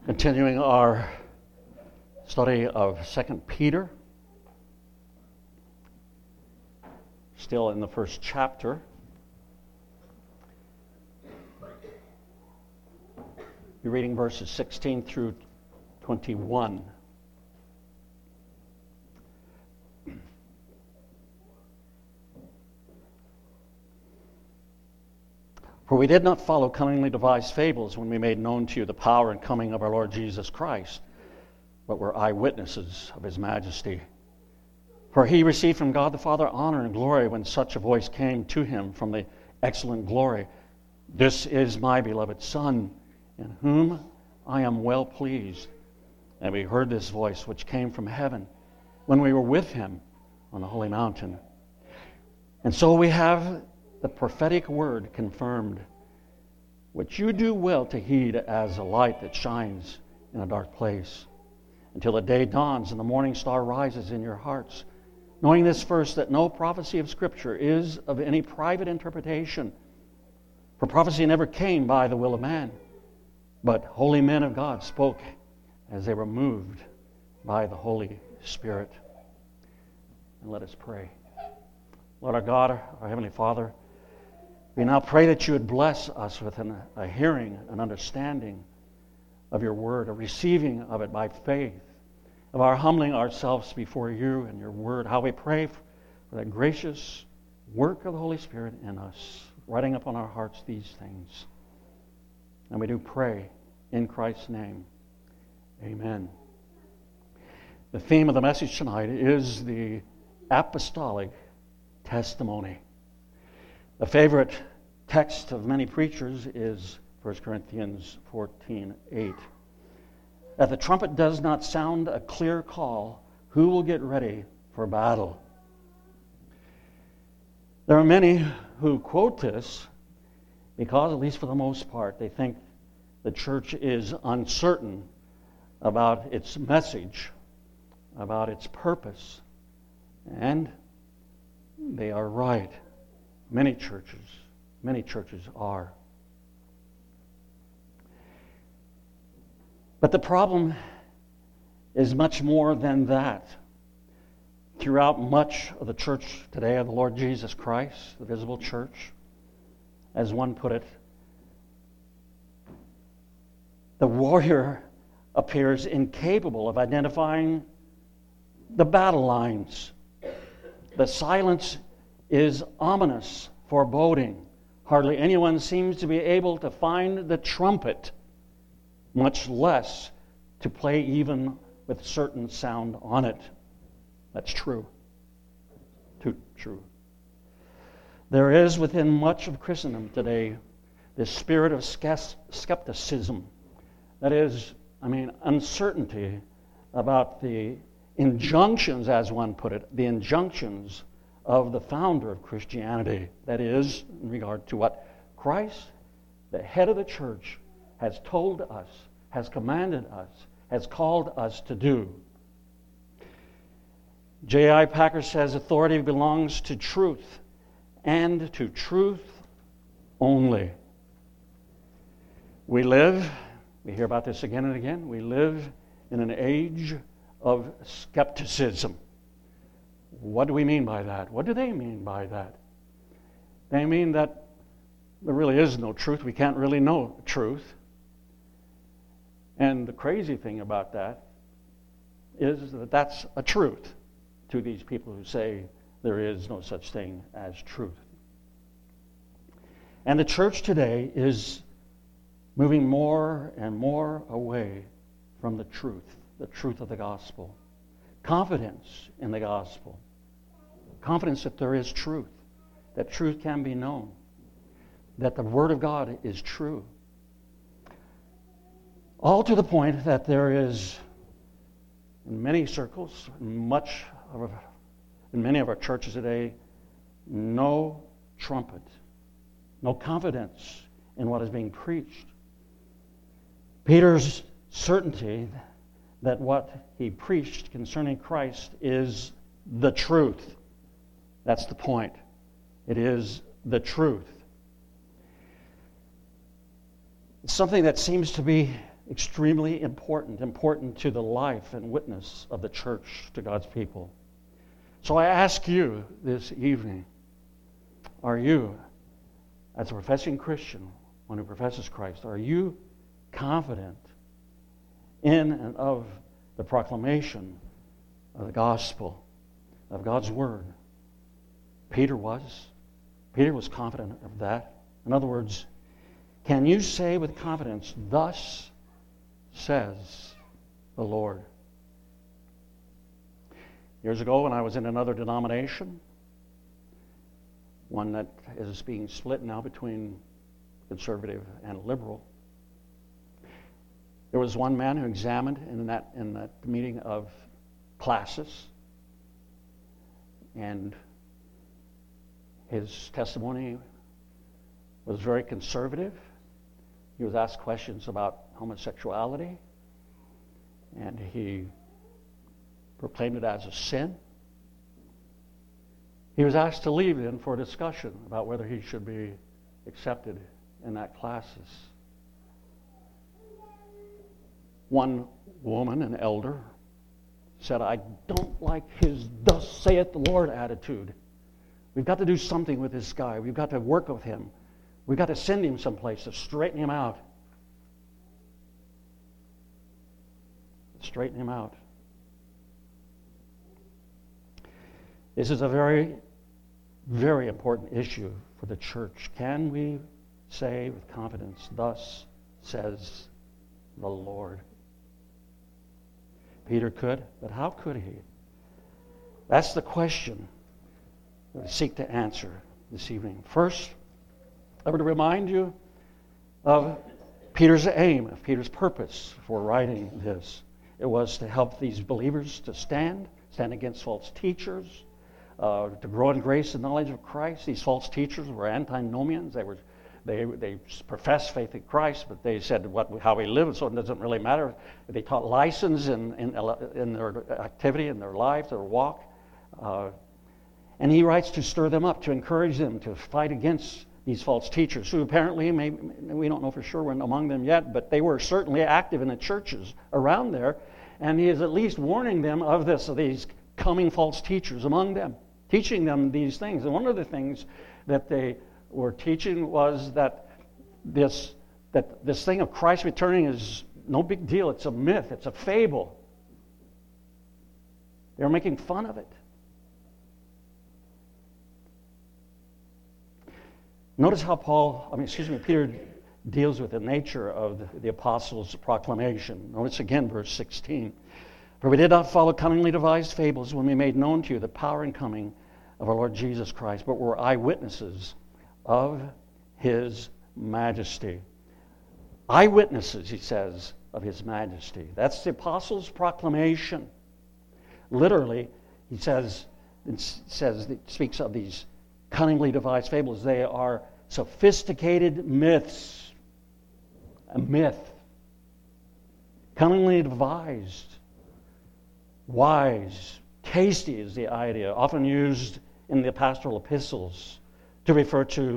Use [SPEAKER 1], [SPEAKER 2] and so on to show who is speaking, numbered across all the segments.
[SPEAKER 1] Continuing our study of 2 Peter, still in the first chapter. You're reading verses 16 through 21. For we did not follow cunningly devised fables when we made known to you the power and coming of our Lord Jesus Christ, but were eyewitnesses of his majesty. For he received from God the Father honor and glory when such a voice came to him from the excellent glory. This is my beloved Son, in whom I am well pleased. And we heard this voice which came from heaven when we were with him on the holy mountain. And so we have the prophetic word confirmed, which you do well to heed as a light that shines in a dark place, until the day dawns and the morning star rises in your hearts, knowing this first, that no prophecy of Scripture is of any private interpretation. For prophecy never came by the will of man, but holy men of God spoke as they were moved by the Holy Spirit. And let us pray. Lord our God, our Heavenly Father, we now pray that you would bless us with a hearing, an understanding of your word, a receiving of it by faith, of our humbling ourselves before you and your word. How we pray for that gracious work of the Holy Spirit in us, writing upon our hearts these things. And we do pray in Christ's name. Amen. The theme of the message tonight is the apostolic testimony. A favorite text of many preachers is 1 Corinthians 14:8. That the trumpet does not sound a clear call, who will get ready for battle? There are many who quote this because, at least for the most part, they think the church is uncertain about its message, about its purpose, and they are right. Many churches are. But the problem is much more than that. Throughout much of the church today of the Lord Jesus Christ, the visible church, as one put it, the warrior appears incapable of identifying the battle lines. The silence is ominous, foreboding. Hardly anyone seems to be able to find the trumpet, much less to play even with certain sound on it. That's true. Too true. There is within much of Christendom today this spirit of skepticism. That is, uncertainty about the injunctions, as one put it, the injunctions of the founder of Christianity. That is, in regard to what Christ, the head of the church, has told us, has commanded us, has called us to do. J.I. Packer says authority belongs to truth, and to truth only. We hear about this again and again, we live in an age of skepticism. What do we mean by that? What do they mean by that? They mean that there really is no truth. We can't really know truth. And the crazy thing about that is that that's a truth to these people who say there is no such thing as truth. And the church today is moving more and more away from the truth of the gospel. Confidence in the gospel. Confidence that there is truth, that truth can be known, that the Word of God is true. All to the point that there is, in many circles, in many of our churches today, no trumpet, no confidence in what is being preached. Peter's certainty that what he preached concerning Christ is the truth. That's the point. It is the truth. It's something that seems to be extremely important to the life and witness of the church to God's people. So I ask you this evening, are you, as a professing Christian, one who professes Christ, are you confident in and of the proclamation of the gospel, of God's word? Peter was. Peter was confident of that. In other words, can you say with confidence, "Thus says the Lord"? Years ago, when I was in another denomination, one that is being split now between conservative and liberal, there was one man who examined in that meeting of classes, and his testimony was very conservative. He was asked questions about homosexuality, and he proclaimed it as a sin. He was asked to leave then for a discussion about whether he should be accepted in that classes. One woman, an elder, said, "I don't like his 'thus saith the Lord' attitude. We've got to do something with this guy. We've got to work with him. We've got to send him someplace to straighten him out." Straighten him out. This is a very, very important issue for the church. Can we say with confidence, "Thus says the Lord"? Peter could, but how could he? That's the question that we seek to answer this evening. First, I would remind you of Peter's aim, of Peter's purpose for writing this. It was to help these believers to stand against false teachers, to grow in grace and knowledge of Christ. These false teachers were antinomians. They professed faith in Christ, but they said how we live, so it doesn't really matter. They taught license in their activity, in their life, their walk. And he writes to stir them up, to encourage them to fight against these false teachers, who apparently, we don't know for sure, weren't among them yet, but they were certainly active in the churches around there. And he is at least warning them of these coming false teachers among them, teaching them these things. And one of the things that they were teaching was that this thing of Christ returning is no big deal. It's a myth. It's a fable. They were making fun of it. Notice how Peter deals with the nature of the apostles' proclamation. Notice again verse 16. "For we did not follow cunningly devised fables when we made known to you the power and coming of our Lord Jesus Christ, but were eyewitnesses of his majesty." Eyewitnesses, he says, of his majesty. That's the apostles' proclamation. Literally, it speaks of these cunningly devised fables. They are sophisticated myths. A myth. Cunningly devised. Wise. Tasty is the idea, often used in the pastoral epistles to refer to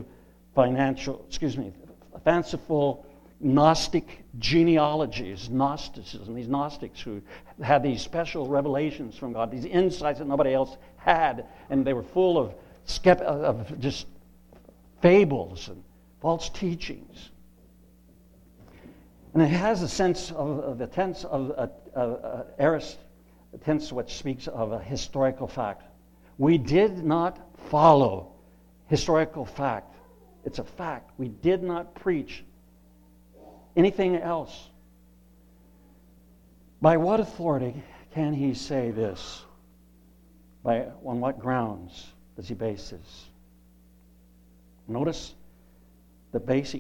[SPEAKER 1] fanciful Gnostic genealogies, Gnosticism, these Gnostics who had these special revelations from God, these insights that nobody else had, and they were full of just fables and false teachings. And it has a sense of the tense of aorist, the tense which speaks of a historical fact. We did not follow historical fact. It's a fact. We did not preach anything else. By what authority can he say this? On what grounds does he base this? Notice the basis,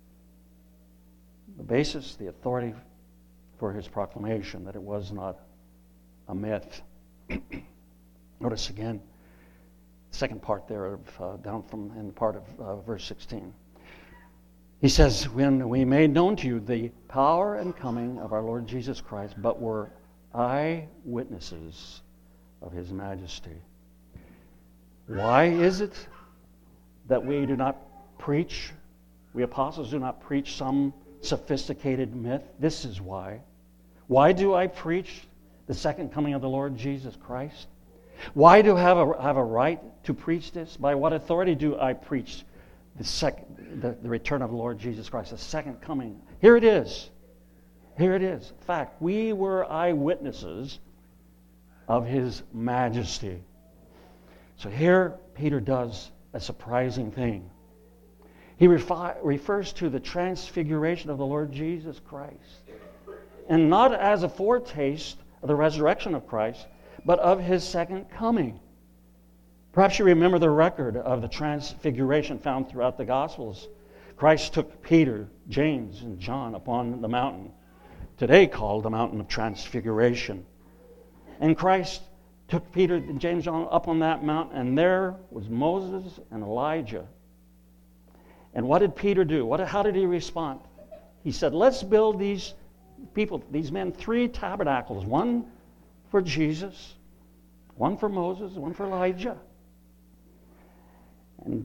[SPEAKER 1] the authority for his proclamation, that it was not a myth. Notice again, the second part there, down from in part of verse 16. He says, "When we made known to you the power and coming of our Lord Jesus Christ, but were eyewitnesses of his majesty." Why is it that we apostles do not preach some sophisticated myth. This is why. Why do I preach the second coming of the Lord Jesus Christ? Why do I have a right to preach this? By what authority do I preach the return of the Lord Jesus Christ, the second coming? Here it is. Here it is. In fact, we were eyewitnesses of His majesty. So here Peter does a surprising thing. He refers to the transfiguration of the Lord Jesus Christ. And not as a foretaste of the resurrection of Christ, but of His second coming. Perhaps you remember the record of the transfiguration found throughout the Gospels. Christ took Peter, James, and John upon the mountain, today called the Mountain of Transfiguration. And Christ took Peter, James, John up on that mountain, and there was Moses and Elijah. And what did Peter do? How did he respond? He said, let's build these people, these men, 3 tabernacles. One for Jesus, one for Moses, one for Elijah. And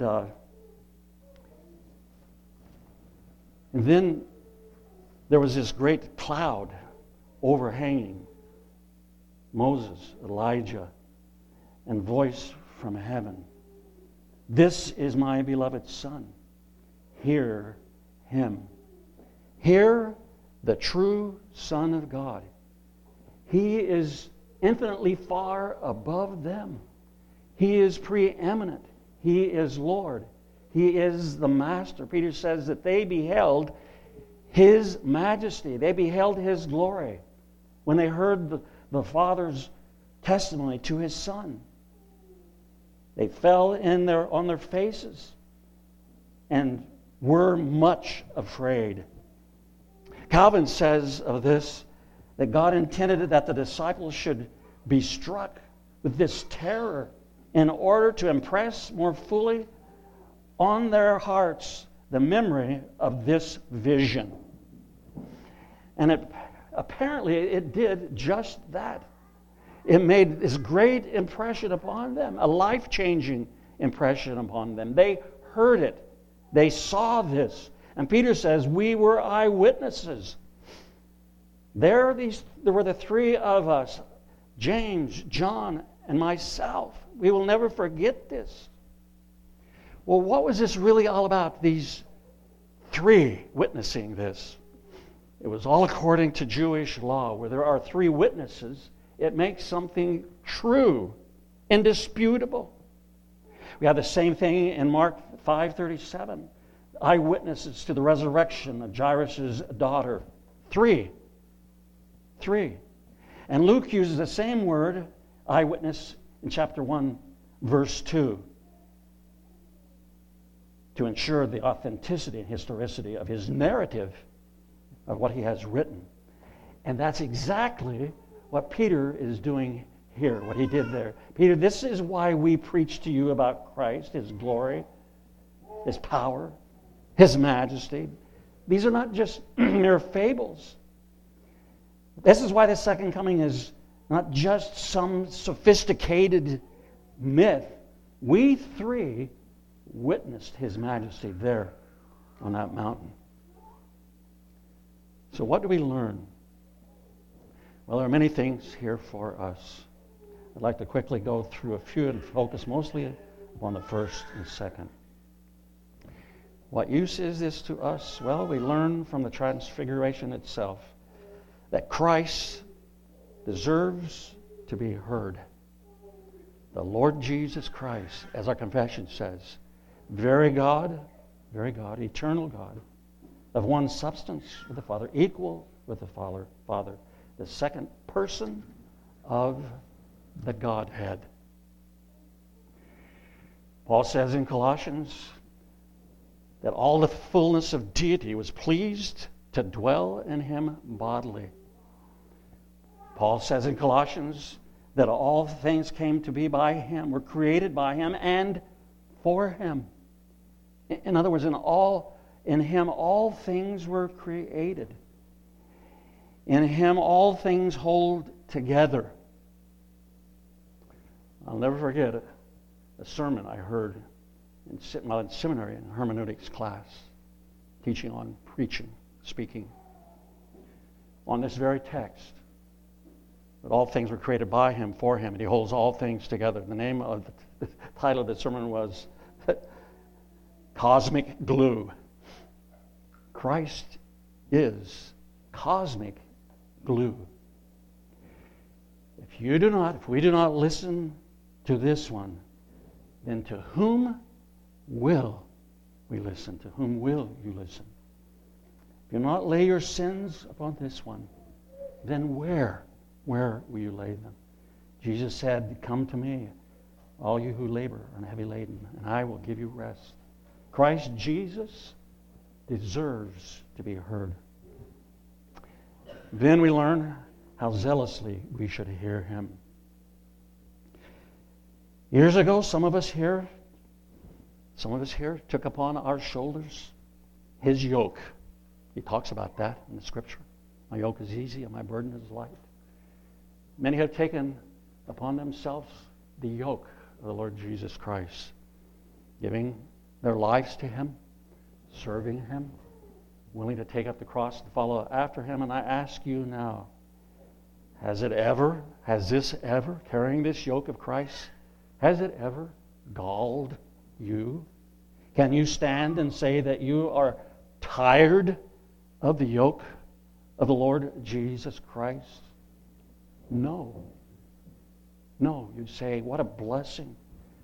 [SPEAKER 1] then there was this great cloud overhanging Moses, Elijah, and voice from heaven. This is my beloved Son. Hear Him. Hear the true Son of God. He is infinitely far above them. He is preeminent. He is Lord. He is the Master. Peter says that they beheld His majesty. They beheld His glory when they heard the Father's testimony to His Son. They fell on their faces and were much afraid. Calvin says of this that God intended that the disciples should be struck with this terror in order to impress more fully on their hearts the memory of this vision. And apparently it did just that. It made this great impression upon them, a life-changing impression upon them. They heard it. They saw this. And Peter says, we were eyewitnesses. There were the 3 of us, James, John, and myself. We will never forget this. Well, what was this really all about, these 3 witnessing this? It was all according to Jewish law. Where there are 3 witnesses, it makes something true, indisputable. We have the same thing in Mark 5:37. Eyewitnesses to the resurrection of Jairus' daughter. 3. And Luke uses the same word, eyewitness, in chapter 1, verse 2, to ensure the authenticity and historicity of his narrative of what he has written. And that's exactly what Peter is doing here, what he did there. Peter, this is why we preach to you about Christ, His glory, His power, His majesty. These are not just mere fables. This is why the second coming is not just some sophisticated myth. We 3 witnessed His majesty there on that mountain. So what do we learn? Well, there are many things here for us. I'd like to quickly go through a few and focus mostly upon the first and second. What use is this to us? Well, we learn from the transfiguration itself that Christ deserves to be heard. The Lord Jesus Christ, as our confession says, very God, eternal God, of one substance with the Father, equal with the Father, the second person of the Godhead. Paul says in Colossians that all the fullness of deity was pleased to dwell in Him bodily. Paul says in Colossians that all things came to be by Him, were created by Him and for Him. In other words, in Him all things were created. In Him all things hold together. I'll never forget a sermon I heard in seminary in hermeneutics class, teaching on preaching. speaking on this very text. That all things were created by Him, for Him, and He holds all things together. The name of the title of the sermon was Cosmic Glue. Christ is cosmic glue. If we do not listen to this one, then to whom will we listen? To whom will you listen? If you do not lay your sins upon this one, then where will you lay them? Jesus said, "Come to me, all you who labor and are heavy laden, and I will give you rest." Christ Jesus deserves to be heard. Then we learn how zealously we should hear Him. Years ago, some of us here took upon our shoulders His yoke. He talks about that in the Scripture. My yoke is easy and my burden is light. Many have taken upon themselves the yoke of the Lord Jesus Christ, giving their lives to Him, serving Him, willing to take up the cross and follow after Him. And I ask you now, has this ever, carrying this yoke of Christ, has it ever galled you? Can you stand and say that you are tired of the yoke of the Lord Jesus Christ? No. No, you say, what a blessing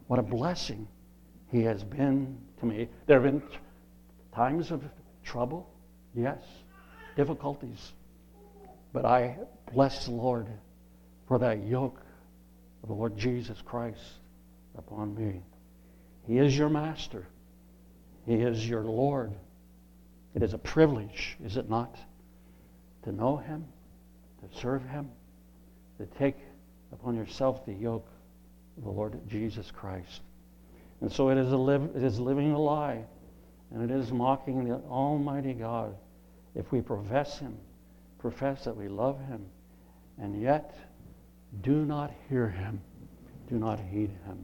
[SPEAKER 1] He has been to me. There have been times of trouble, yes, difficulties, but I bless the Lord for that yoke of the Lord Jesus Christ upon me. He is your master. He is your Lord. It is a privilege, is it not, to know Him, to serve Him, to take upon yourself the yoke of the Lord Jesus Christ. And so it is living a lie, and it is mocking the Almighty God if we profess that we love Him, and yet do not hear Him, do not heed Him.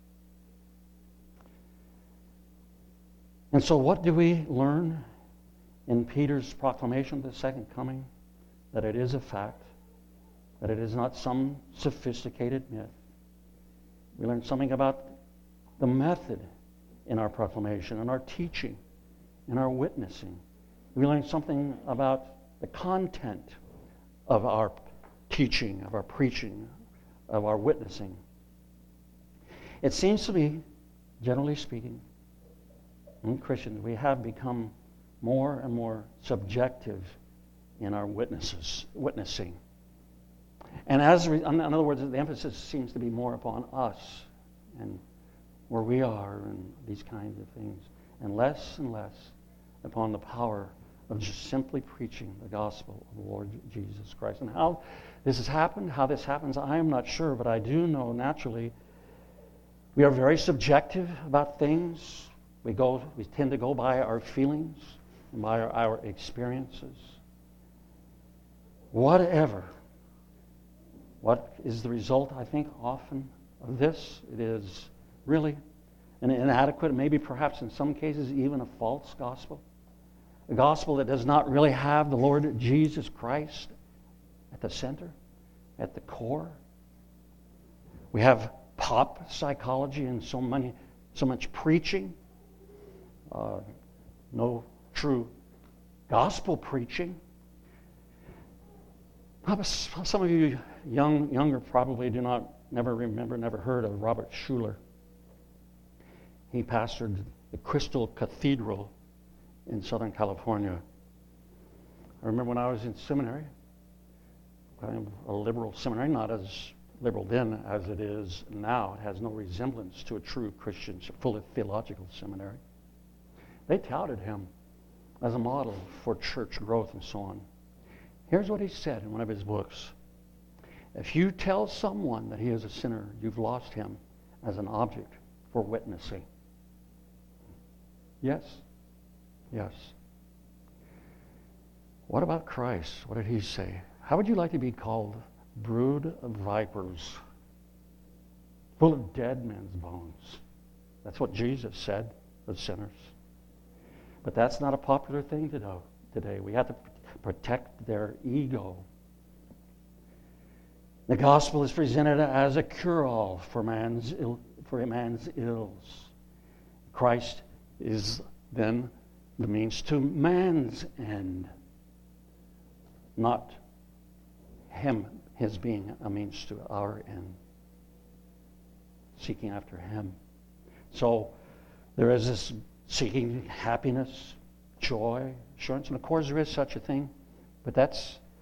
[SPEAKER 1] And so what do we learn in Peter's proclamation of the second coming? That it is a fact, that it is not some sophisticated myth. We learn something about the method in our proclamation, in our teaching, in our witnessing. We learn something about the content of our teaching, of our preaching, of our witnessing. It seems to me, generally speaking, in Christians, we have become more and more subjective in our witnessing. And in other words, the emphasis seems to be more upon us and where we are and these kinds of things, and less upon the power of just simply preaching the gospel of the Lord Jesus Christ. And how this has happened, how this happens, I am not sure, but I do know naturally we are very subjective about things. We tend to go by our feelings and by our experiences. What is the result, I think, often of this? It is really an inadequate, maybe perhaps in some cases even a false gospel. A gospel that does not really have the Lord Jesus Christ at the center, at the core. We have pop psychology and so much preaching. No true gospel preaching. Some of you younger probably never heard of Robert Schuller. He pastored the Crystal Cathedral in Southern California. I remember when I was in seminary, kind of a liberal seminary, not as liberal then as it is now. It has no resemblance to a true Christian, full theological seminary. They touted him as a model for church growth and so on. Here's what he said in one of his books. If you tell someone that he is a sinner, you've lost him as an object for witnessing. Yes. Yes. What about Christ? What did he say? How would you like to be called? Brood of vipers, full of dead men's bones. That's what Jesus said of sinners. But that's not a popular thing to today. We have to protect their ego. The gospel is presented as a cure-all for man's ills. Christ is then the means to man's end, not his being a means to our end, seeking after him. So there is this seeking happiness, joy, assurance, and of course there is such a thing, but that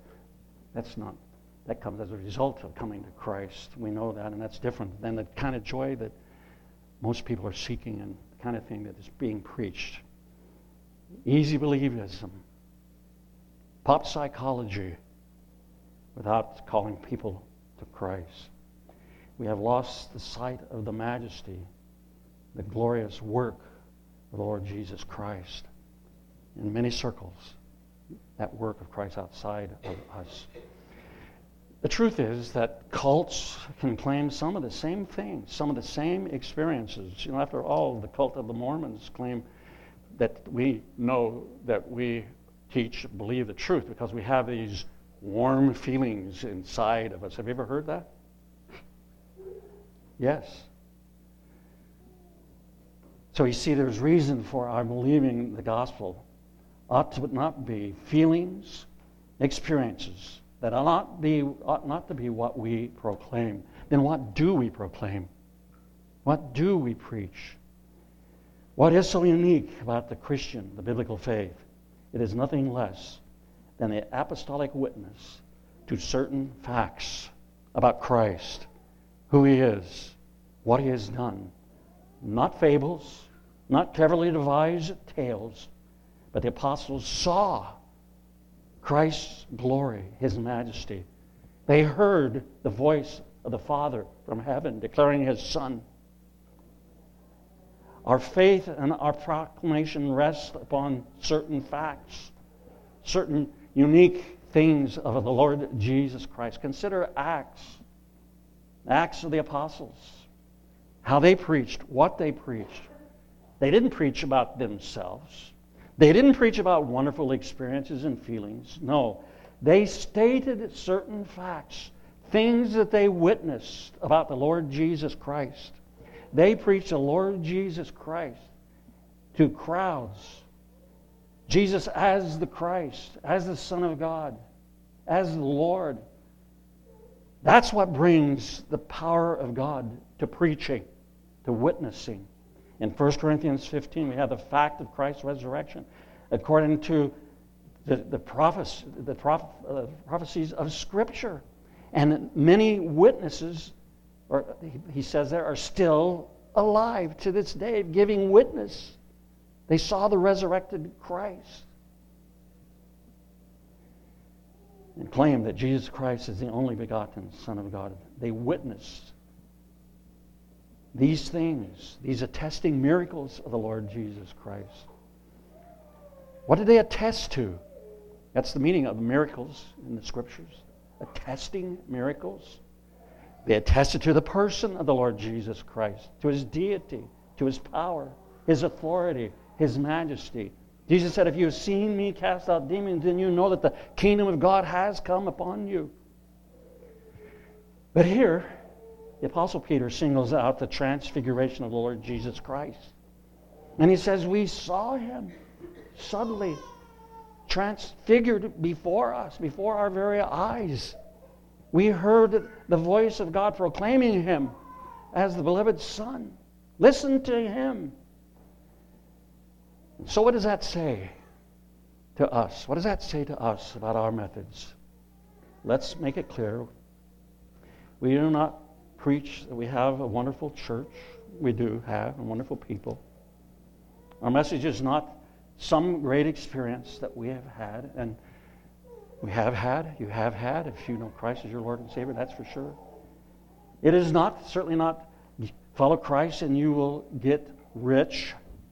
[SPEAKER 1] comes as a result of coming to Christ. We know that, and that's different than the kind of joy that most people are seeking and the kind of thing that is being preached. Easy believism, pop psychology, without calling people to Christ. We have lost the sight of the majesty, the glorious work of the Lord Jesus Christ. In many circles, that work of Christ outside of us. The truth is that cults can claim some of the same things, some of the same experiences. After all, the cult of the Mormons claim that we know that we believe the truth because we have these warm feelings inside of us. Have you ever heard that? Yes. So you see, there's reason for our believing the gospel ought not be feelings, experiences that ought not to be what we proclaim. Then what do we proclaim? What do we preach? What is so unique about the Christian, the biblical faith? It is nothing less than the apostolic witness to certain facts about Christ, who he is, what he has done. Not fables, not cleverly devised tales, but the apostles saw Christ's glory, his majesty. They heard the voice of the Father from heaven declaring his Son. Our faith and our proclamation rest upon certain facts, certain unique things of the Lord Jesus Christ. Consider Acts of the Apostles, how they preached, what they preached. They didn't preach about themselves. They didn't preach about wonderful experiences and feelings. No, they stated certain facts, things that they witnessed about the Lord Jesus Christ. They preached the Lord Jesus Christ to crowds. Jesus as the Christ, as the Son of God, as the Lord. That's what brings the power of God to preaching, to witnessing. In 1 Corinthians 15, we have the fact of Christ's resurrection according to the prophecies of Scripture. And many witnesses, or he says there, are still alive to this day, giving witness. They saw the resurrected Christ and claim that Jesus Christ is the only begotten Son of God. They witnessed these things, these attesting miracles of the Lord Jesus Christ. What did they attest to? That's the meaning of miracles in the Scriptures. Attesting miracles. They attested to the person of the Lord Jesus Christ, to his deity, to his power, his authority, his majesty. Jesus said, if you have seen me cast out demons, then you know that the kingdom of God has come upon you. But here, the Apostle Peter singles out the transfiguration of the Lord Jesus Christ. And he says, we saw him suddenly transfigured before us, before our very eyes. We heard the voice of God proclaiming him as the beloved Son. Listen to him. So what does that say to us? What does that say to us about our methods? Let's make it clear. We do not preach that we have a wonderful church. We do have wonderful people. Our message is not some great experience that we have had, and we have had, you have had, if you know Christ as your Lord and Savior, that's for sure. It is not, certainly not, follow Christ and you will get rich.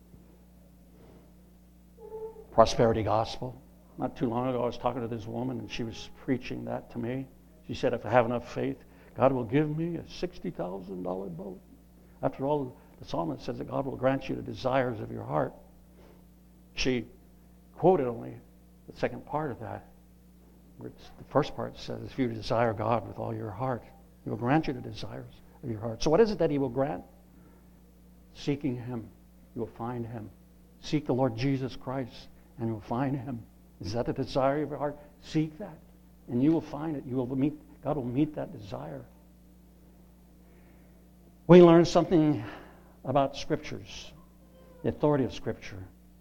[SPEAKER 1] Prosperity gospel. Not too long ago I was talking to this woman and she was preaching that to me. She said, if I have enough faith, God will give me a $60,000 boat. After all, the psalmist says that God will grant you the desires of your heart. She quoted only the second part of that. The first part says, if you desire God with all your heart, He will grant you the desires of your heart. So what is it that He will grant? Seeking Him, you will find Him. Seek the Lord Jesus Christ, and you will find Him. Is that the desire of your heart? Seek that, and you will find it. God will meet that desire. We learn something about Scriptures, the authority of Scripture,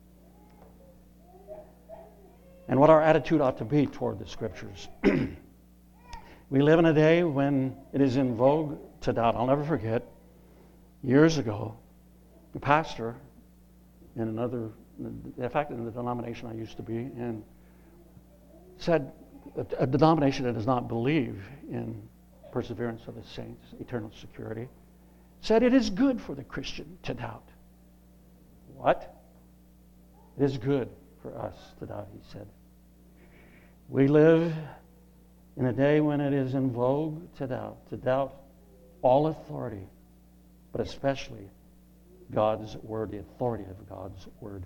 [SPEAKER 1] and what our attitude ought to be toward the Scriptures. We live in a day when it is in vogue to doubt. I'll never forget, years ago, a pastor in the denomination I used to be in, said, a denomination that does not believe in perseverance of the saints, eternal security, said it is good for the Christian to doubt. What? It is good for us to doubt, he said. We live in a day when it is in vogue to doubt all authority, but especially God's Word, the authority of God's Word.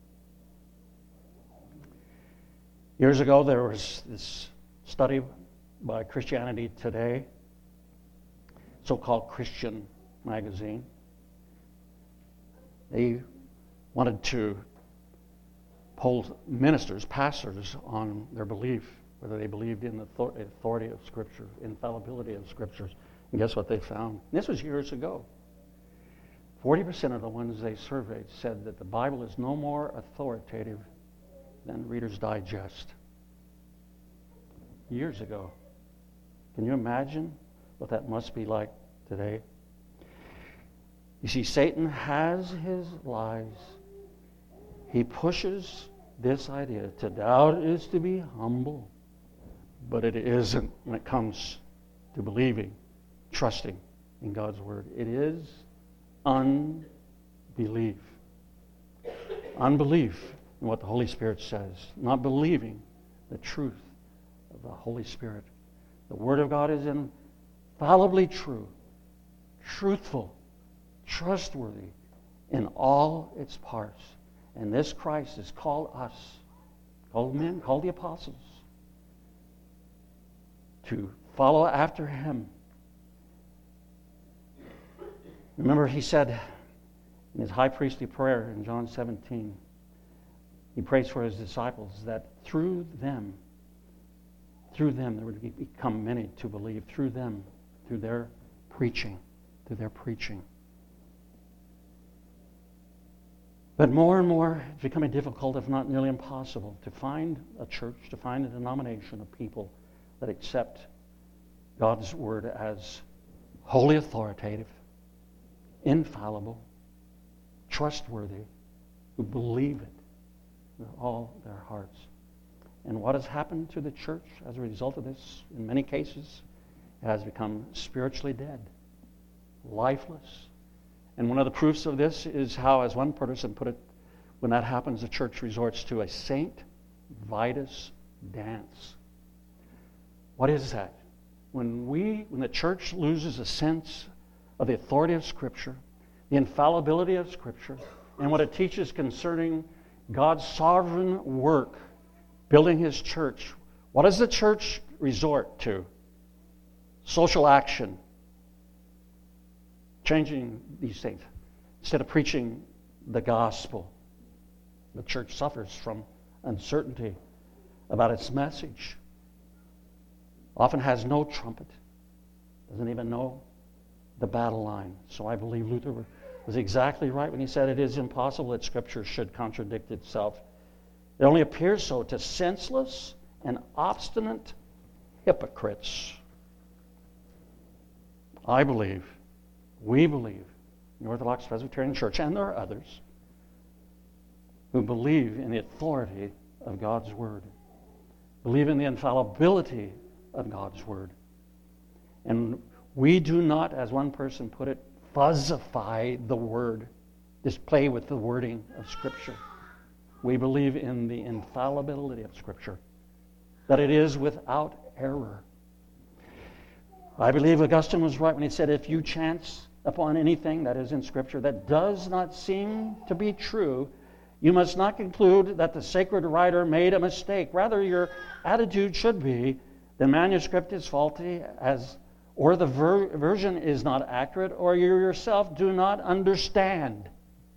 [SPEAKER 1] Years ago, there was this study by Christianity Today, so-called Christian magazine. They wanted to poll ministers, pastors, on their belief, whether they believed in the authority of Scripture, infallibility of Scriptures. And guess what they found? This was years ago. 40% of the ones they surveyed said that the Bible is no more authoritative than Reader's Digest. Years ago. Can you imagine what that must be like today? You see, Satan has his lies. He pushes this idea to doubt is to be humble, but it isn't when it comes to believing, trusting in God's Word. It is unbelief. Unbelief in what the Holy Spirit says, not believing the truth of the Holy Spirit. The Word of God is infallibly true, truthful, trustworthy in all its parts. And this Christ has called us, called men, called the apostles, to follow after Him. Remember, He said in His high priestly prayer in John 17, He prays for His disciples that through them there would become many to believe, through them, through their preaching. But more and more, it's becoming difficult, if not nearly impossible, to find a church, to find a denomination of people that accept God's Word as wholly authoritative, infallible, trustworthy, who believe it with all their hearts. And what has happened to the church as a result of this, in many cases, it has become spiritually dead, lifeless. And one of the proofs of this is how, as one person put it, when that happens, the church resorts to a St. Vitus dance. What is that? When the church loses a sense of the authority of Scripture, the infallibility of Scripture, and what it teaches concerning God's sovereign work, building His church, what does the church resort to? Social action. Changing these things. Instead of preaching the gospel, the church suffers from uncertainty about its message. Often has no trumpet. Doesn't even know the battle line. So I believe Luther was exactly right when he said it is impossible that Scripture should contradict itself. It only appears so to senseless and obstinate hypocrites. We believe, in the Orthodox Presbyterian Church, and there are others, who believe in the authority of God's Word, believe in the infallibility of God's Word. And we do not, as one person put it, fuzzify the Word, just play with the wording of Scripture. We believe in the infallibility of Scripture, that it is without error. I believe Augustine was right when he said, if you chance upon anything that is in Scripture that does not seem to be true, You must not conclude that the sacred writer made a mistake. Rather, your attitude should be, the manuscript is faulty, or the version is not accurate, or you yourself do not understand.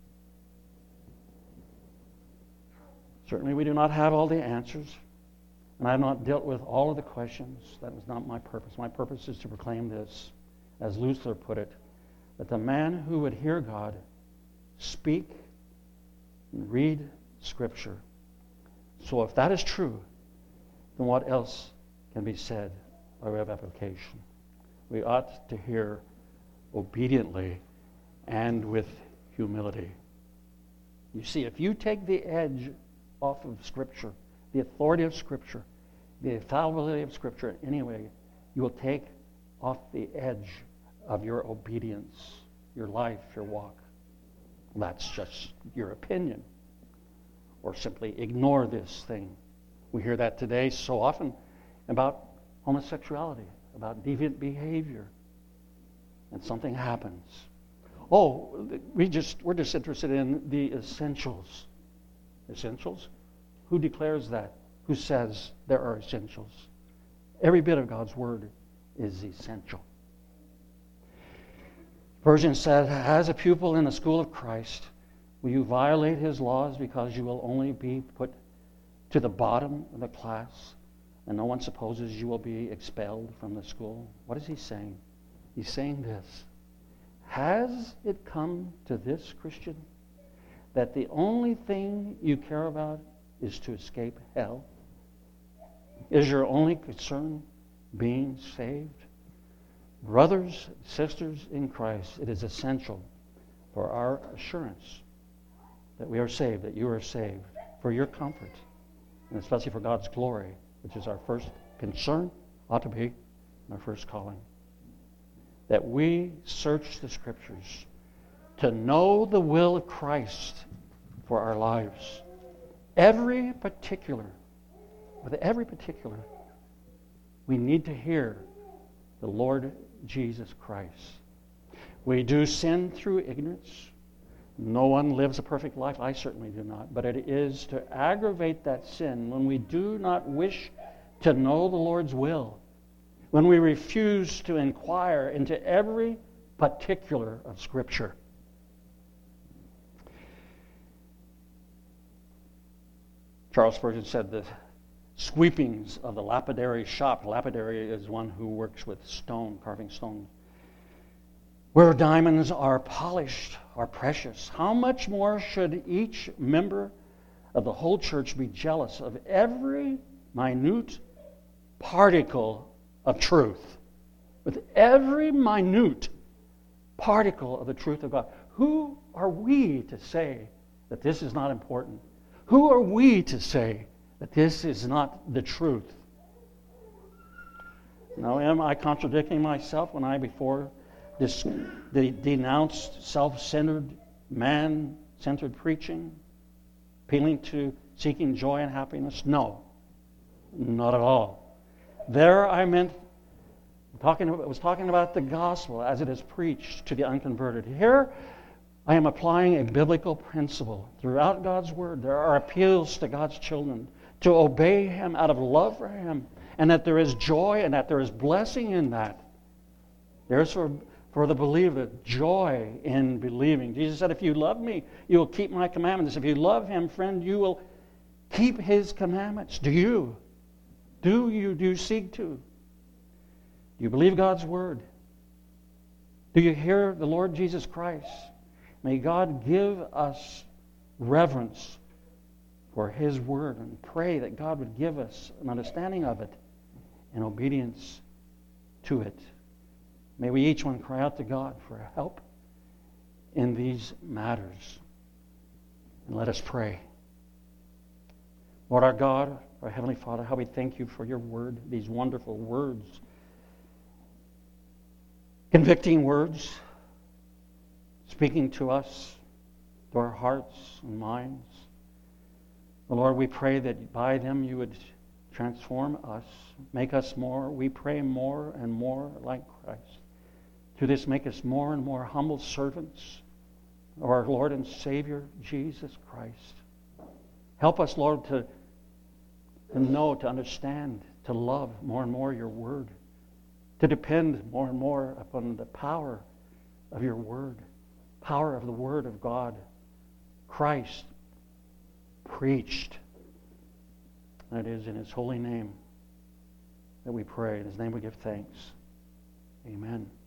[SPEAKER 1] Certainly we do not have all the answers, and I have not dealt with all of the questions. That was not my purpose. My purpose is to proclaim this, as Luther put it, that the man who would hear God speak and read Scripture. So if that is true, then what else can be said by way of application? We ought to hear obediently and with humility. You see, if you take the edge off of Scripture, the authority of Scripture, the infallibility of Scripture in any way, you will take off the edge of your obedience, your life, your walk. That's just your opinion. Or simply ignore this thing. We hear that today so often about homosexuality, about deviant behavior. And something happens. Oh, we're just interested in the essentials. Essentials? Who declares that? Who says there are essentials? Every bit of God's Word is essential. Spurgeon said, as a pupil in the school of Christ, will you violate His laws because you will only be put to the bottom of the class and no one supposes you will be expelled from the school? What is he saying? He's saying this. Has it come to this, Christian, that the only thing you care about is to escape hell? Is your only concern being saved? Brothers, sisters in Christ, it is essential for our assurance that we are saved, that you are saved, for your comfort, and especially for God's glory, which is our first concern, ought to be our first calling. That we search the Scriptures to know the will of Christ for our lives. With every particular, we need to hear the Lord Jesus Christ. We do sin through ignorance. No one lives a perfect life. I certainly do not. But it is to aggravate that sin when we do not wish to know the Lord's will, when we refuse to inquire into every particular of Scripture. Charles Spurgeon said the sweepings of the lapidary shop. Lapidary is one who works with stone, carving stone. Where diamonds are polished, are precious. How much more should each member of the whole church be jealous of every minute particle of truth? With every minute particle of the truth of God. Who are we to say that this is not important? Who are we to say that this is not the truth? Now, am I contradicting myself when I before denounced self-centered, man-centered preaching, appealing to seeking joy and happiness? No, not at all. There I was talking about the gospel as it is preached to the unconverted. Here I am applying a biblical principle. Throughout God's Word, there are appeals to God's children to obey Him out of love for Him, and that there is joy and that there is blessing in that. There's for the believer joy in believing. Jesus said, if you love me, you will keep my commandments. If you love Him, friend, you will keep His commandments. Do you? Do you seek to? Do you believe God's Word? Do you hear the Lord Jesus Christ? May God give us reverence for His Word and pray that God would give us an understanding of it and obedience to it. May we each one cry out to God for help in these matters. And let us pray. Lord our God, our Heavenly Father, how we thank You for Your Word, these wonderful words. Convicting words, speaking to us, to our hearts and minds. Lord, we pray that by them You would transform us, make us more, we pray, more and more like Christ. Through this, make us more and more humble servants of our Lord and Savior, Jesus Christ. Help us, Lord, to know, to understand, to love more and more your word, to depend more and more upon the power of your word, power of the word of God, Christ preached. And it is in his holy name that we pray. In his name we give thanks. Amen.